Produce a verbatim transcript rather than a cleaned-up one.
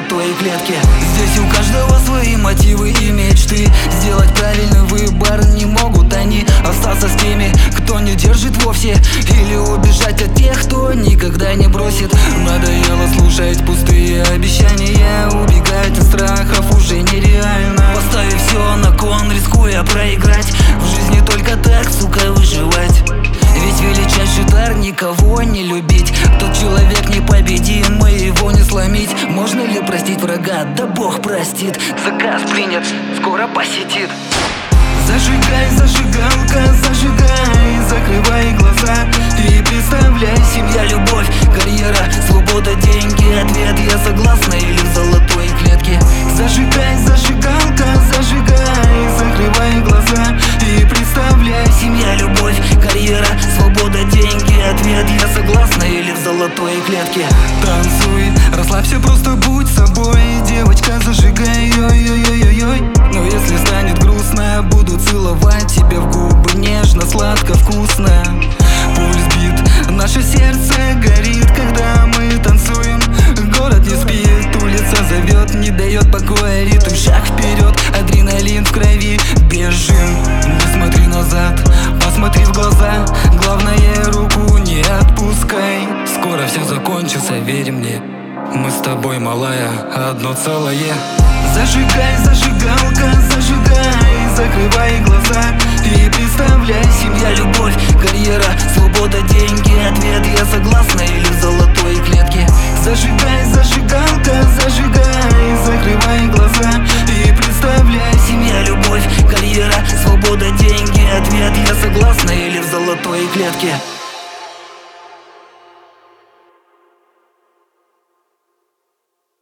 золотой клетке. Здесь у каждого свои мотивы и мечты. Сделать правильный выбор не могут они. Остаться с теми, кто не держит вовсе, или убежать от тех, кто никогда не бросит. Надоело слушать пустые обещания. Убегать от страхов уже нереально. Поставив все на кон, рискуя проиграть. В жизни только так, сука, выживать. Ведь величайший дар никого не любить. Тот человек непобедим, его не сломить. Можно ли простить врага? Да Бог простит. Заказ принят, скоро посетит. Зажигай, зажигалка, зажигай, закрывай глаза и представляй: семья, любовь, карьера, свобода, деньги. Ответ: я согласна или в золотой клетке. Зажигай, зажигалка, зажигай, закрывай глаза и представляй: семья, любовь, карьера, свобода, деньги. Ответ: я согласна или в золотой клетке. Танцуй, расслабься, просто будь собой. Девочка, зажигай, ой-ой-ой-ой-ой. Но если станет грустно, буду целовать тебя в губы нежно, сладко, вкусно. Пульс бит, наше сердце горит, когда мы танцуем. Город не спит, улица зовет, не дает покоя ритм. Шаг вперед, адреналин в крови, бежим. Не смотри назад, посмотри в глаза. Главное, руку не отпускай. Скоро все закончится, верь мне. Мы с тобой, малая, одно целое. Зажигай, зажигалка, зажигай, закрывай глаза и представляй: семья, любовь, карьера, свобода, деньги. Ответ: я согласна или в золотой клетке. Зажигай, зажигалка, зажигай, закрывай глаза и представляй: семья, любовь, карьера, свобода, деньги. Ответ: я согласна или в золотой клетке.